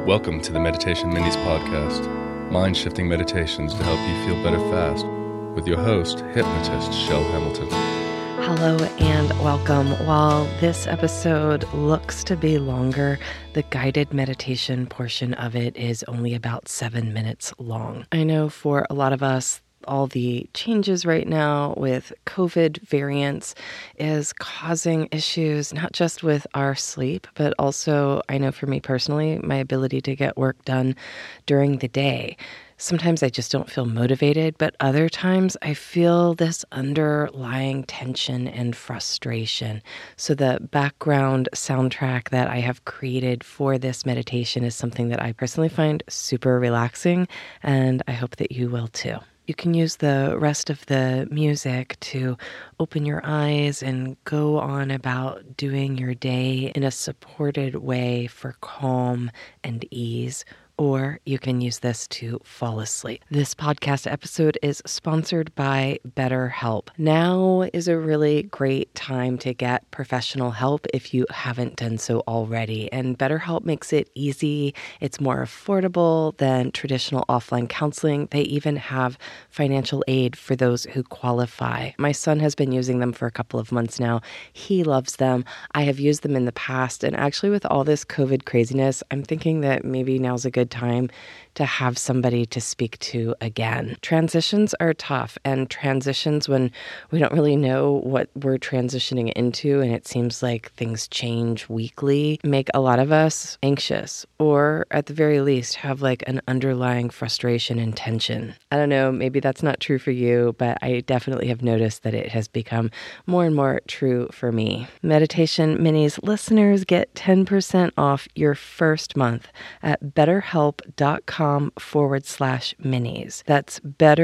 Welcome to the Meditation Minis podcast, mind-shifting meditations to help you feel better fast, with your host, hypnotist Shell Hamilton. Hello and welcome. While this episode looks to be longer, the guided meditation portion of it is only about 7 minutes long. I know for a lot of us, all the changes right now with COVID variants is causing issues, not just with our sleep, but also, I know for me personally, my ability to get work done during the day. Sometimes I just don't feel motivated, but other times I feel this underlying tension and frustration. So the background soundtrack that I have created for this meditation is something that I personally find super relaxing, and I hope that you will too. You can use the rest of the music to open your eyes and go on about doing your day in a supported way for calm and ease. Or you can use this to fall asleep. This podcast episode is sponsored by BetterHelp. Now is a really great time to get professional help if you haven't done so already. And BetterHelp makes it easy. It's more affordable than traditional offline counseling. They even have financial aid for those who qualify. My son has been using them for a couple of months now. He loves them. I have used them in the past. And actually with all this COVID craziness, I'm thinking that maybe now's a good time to have somebody to speak to again. Transitions are tough, and transitions when we don't really know what we're transitioning into and it seems like things change weekly make a lot of us anxious, or at the very least have like an underlying frustration and tension. I don't know, maybe that's not true for you, but I definitely have noticed that it has become more and more true for me. Meditation Minis listeners get 10% off your first month at BetterHelp.com/minis. That's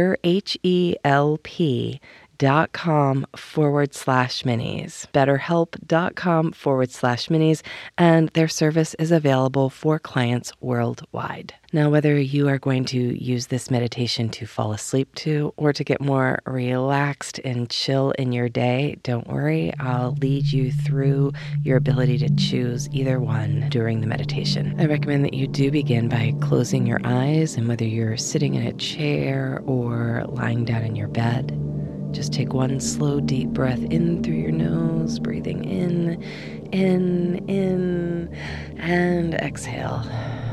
BetterHelp.com/minis. BetterHelp.com/minis, and their service is available for clients worldwide. Now, whether you are going to use this meditation to fall asleep to or to get more relaxed and chill in your day, don't worry. I'll lead you through your ability to choose either one during the meditation. I recommend that you do begin by closing your eyes, and whether you're sitting in a chair or lying down in your bed, just take one slow, deep breath in through your nose, breathing in, and exhale.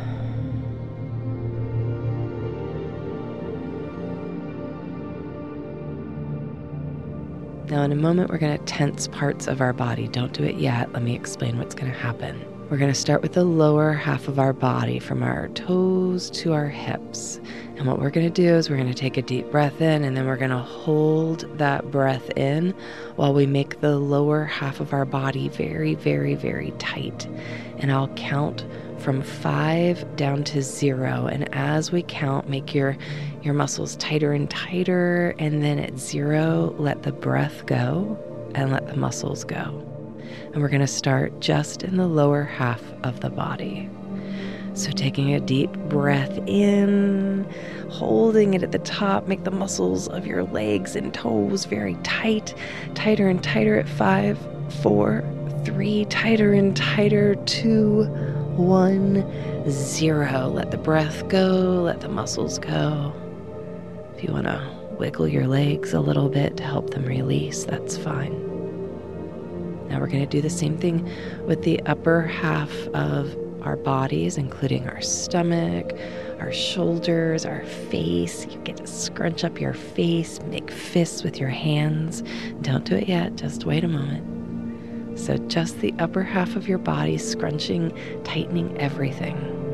Now, in a moment, we're going to tense parts of our body. Don't do it yet. Let me explain what's going to happen. We're going to start with the lower half of our body, from our toes to our hips. And what we're going to do is we're going to take a deep breath in, and then we're going to hold that breath in while we make the lower half of our body very, very, very tight. And I'll count from 5 down to 0. And as we count, make your muscles tighter and tighter. And then at 0, let the breath go and let the muscles go. And we're going to start just in the lower half of the body. So taking a deep breath in, holding it at the top, make the muscles of your legs and toes very tight, tighter and tighter at 5, 4, 3, tighter and tighter, 2, 1, 0. Let the breath go, let the muscles go. If you want to wiggle your legs a little bit to help them release, that's fine. Now we're going to do the same thing with the upper half of our bodies, including our stomach, our shoulders, our face. You get to scrunch up your face, make fists with your hands. Don't do it yet, just wait a moment. So just the upper half of your body, scrunching, tightening everything.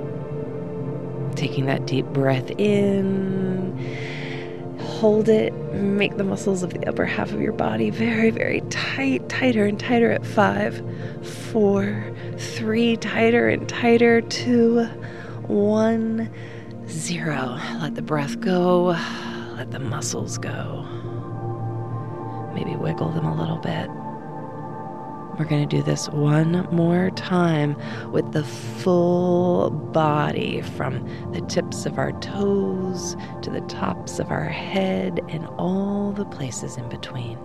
Taking that deep breath in, hold it, make the muscles of the upper half of your body very, very tight, tighter and tighter at 5, 4, 3, tighter and tighter, 2, 1, 0. Let the breath go, let the muscles go. Maybe wiggle them a little bit. We're going to do this one more time with the full body, from the tips of our toes to the tops of our head and all the places in between.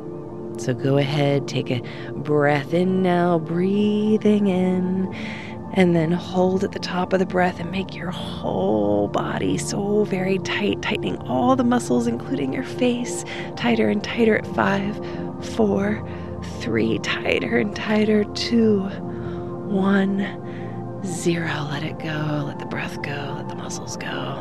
So go ahead, take a breath in now, breathing in, And then hold at the top of the breath and make your whole body so very tight, tightening all the muscles, including your face, tighter and tighter at 5, 4, 3, tighter and tighter, 2, 1, 0. Let it go, let the breath go, let the muscles go.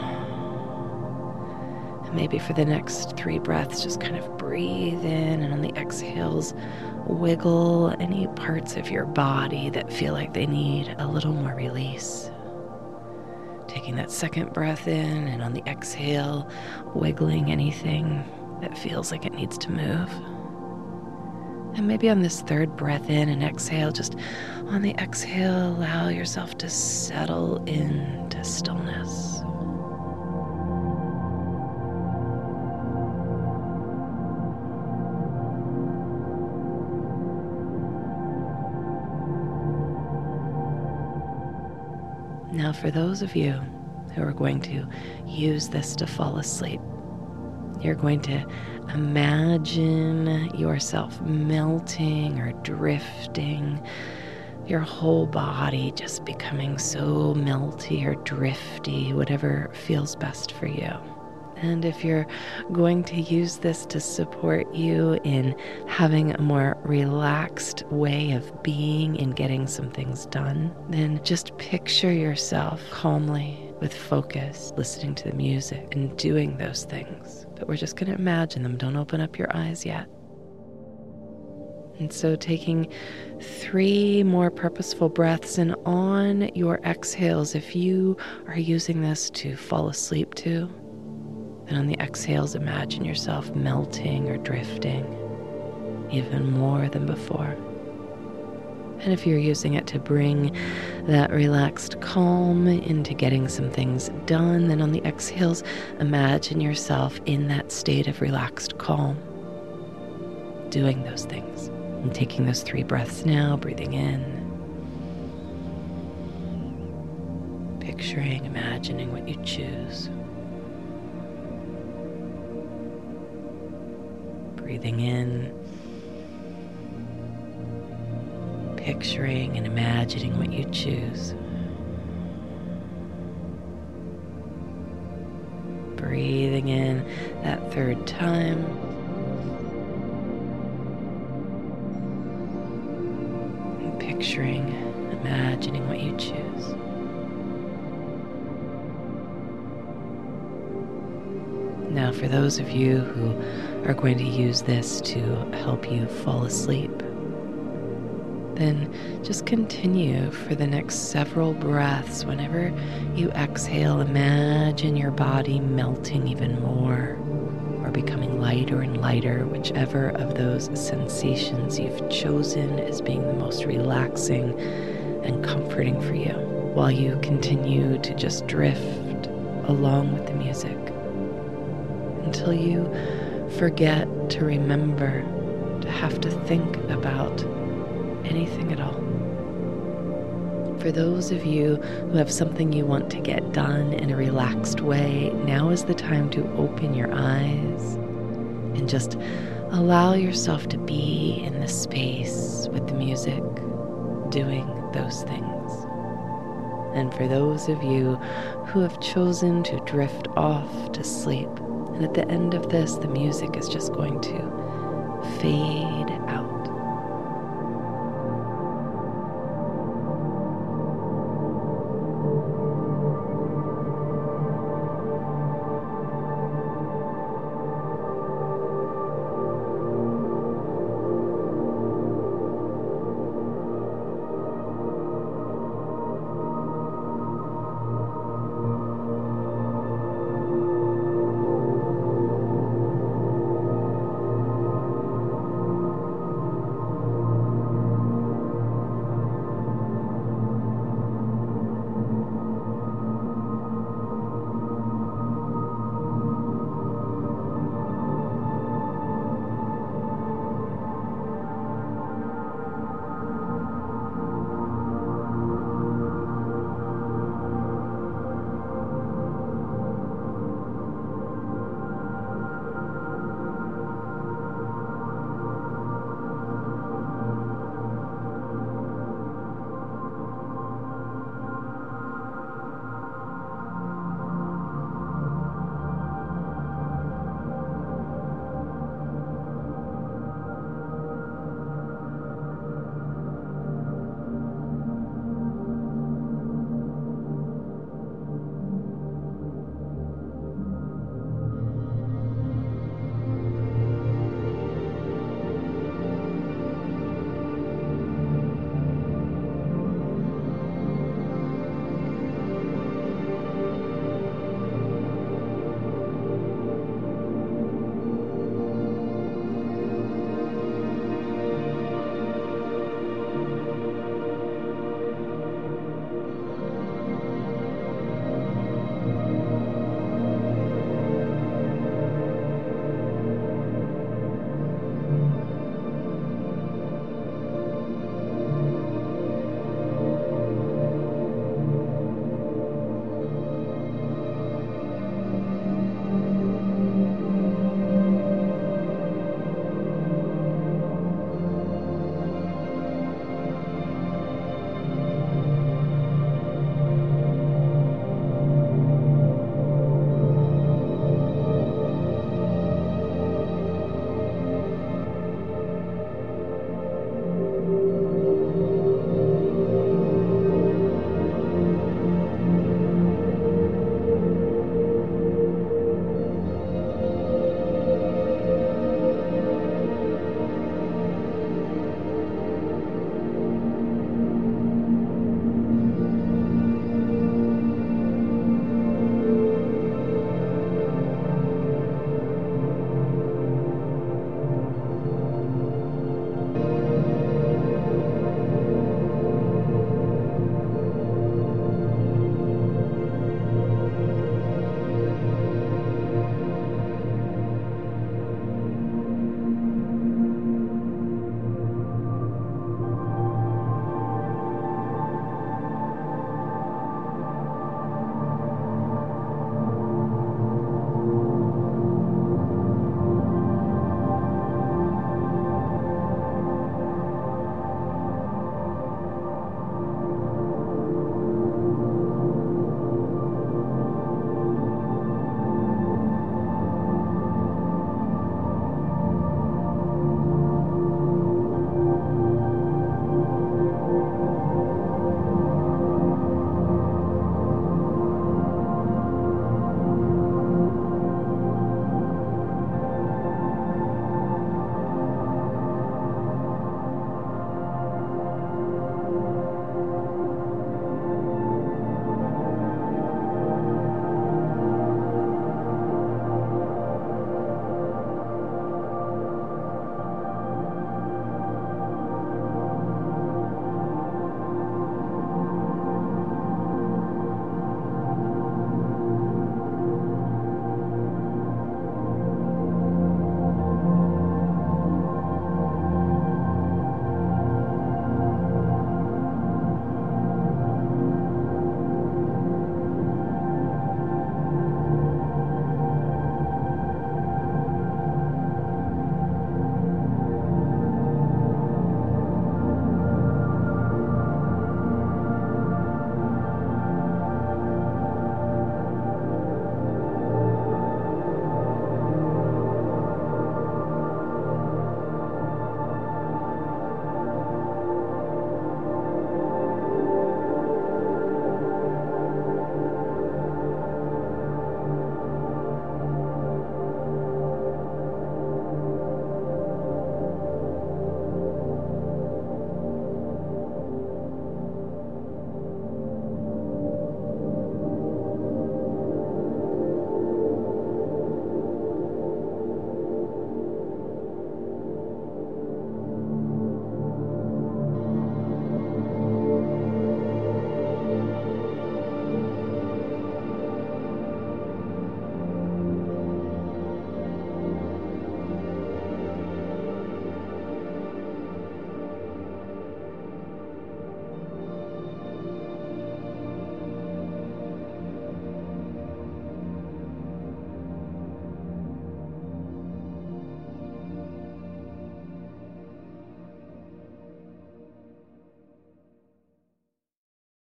And maybe for the next 3 breaths, just kind of breathe in, and on the exhales, wiggle any parts of your body that feel like they need a little more release. Taking that second breath in, and on the exhale, wiggling anything that feels like it needs to move. And maybe on this third breath in and exhale, just on the exhale, allow yourself to settle into stillness. Now, for those of you who are going to use this to fall asleep, you're going to imagine yourself melting or drifting, your whole body just becoming so melty or drifty, whatever feels best for you. And if you're going to use this to support you in having a more relaxed way of being and getting some things done, then just picture yourself calmly with focus, listening to the music and doing those things. But we're just going to imagine them. Don't open up your eyes yet. And so taking 3 more purposeful breaths, and on your exhales, if you are using this to fall asleep too, and on the exhales, imagine yourself melting or drifting even more than before. And if you're using it to bring that relaxed calm into getting some things done, then on the exhales, imagine yourself in that state of relaxed calm, doing those things. And taking those 3 breaths now, breathing in, picturing, imagining what you choose. Breathing in, picturing and imagining what you choose. Breathing in that 3rd time. And picturing, imagining what you choose. Now, for those of you who are going to use this to help you fall asleep, then just continue for the next several breaths. Whenever you exhale, imagine your body melting even more or becoming lighter and lighter, whichever of those sensations you've chosen as being the most relaxing and comforting for you, while you continue to just drift along with the music until you forget to remember to have to think about anything at all. For those of you who have something you want to get done in a relaxed way, now is the time to open your eyes and just allow yourself to be in the space with the music, doing those things. And for those of you who have chosen to drift off to sleep, and at the end of this, the music is just going to fade